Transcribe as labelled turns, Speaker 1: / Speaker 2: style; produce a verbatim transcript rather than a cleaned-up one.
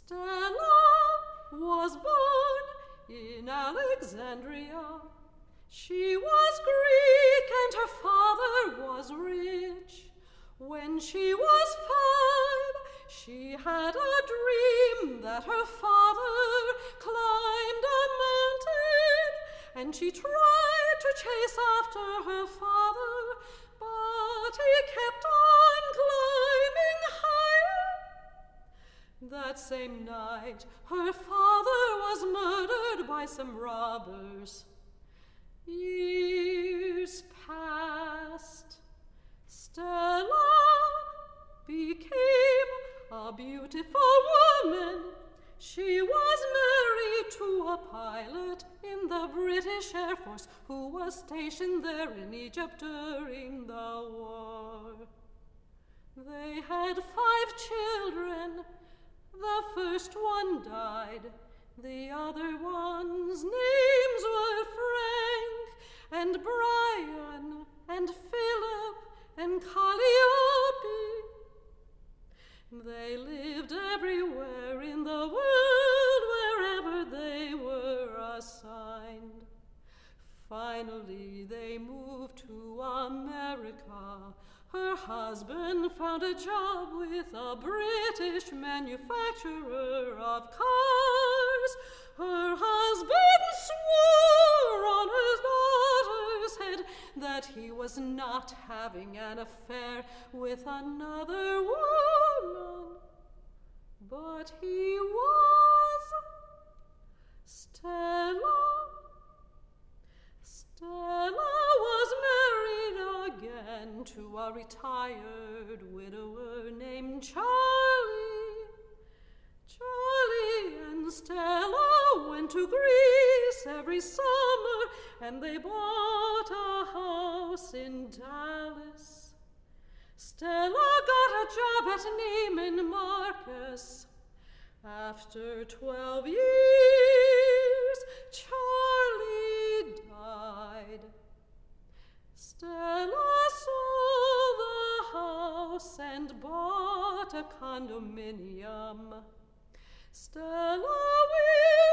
Speaker 1: Stella was born in Alexandria. She was Greek and her father was rich. When she was five, she had a dream that her father climbed a mountain, and she tried to chase after her father, but he kept on climbing higher. That same night, her father was murdered by some robbers. Years passed. Stella became a beautiful woman. She was married to a pilot in the British Air Force who was stationed there in Egypt during the war. They had five children. The first one died. The other ones' names were Frank and Brian and Philip and Calliope. They lived everywhere in the world wherever they were assigned. Finally, they moved to America. Her husband found a job with a British manufacturer of cars. Her husband swore on his daughter's head that he was not having an affair with another woman. But he was. Stella. Stella was married again to a retired widower named Charlie. Charlie and Stella went to Greece every summer, and they bought a house in Dallas. Stella got a job at Neiman Marcus. After twelve years, Charlie died. Stella sold the house and bought a condominium. Stella will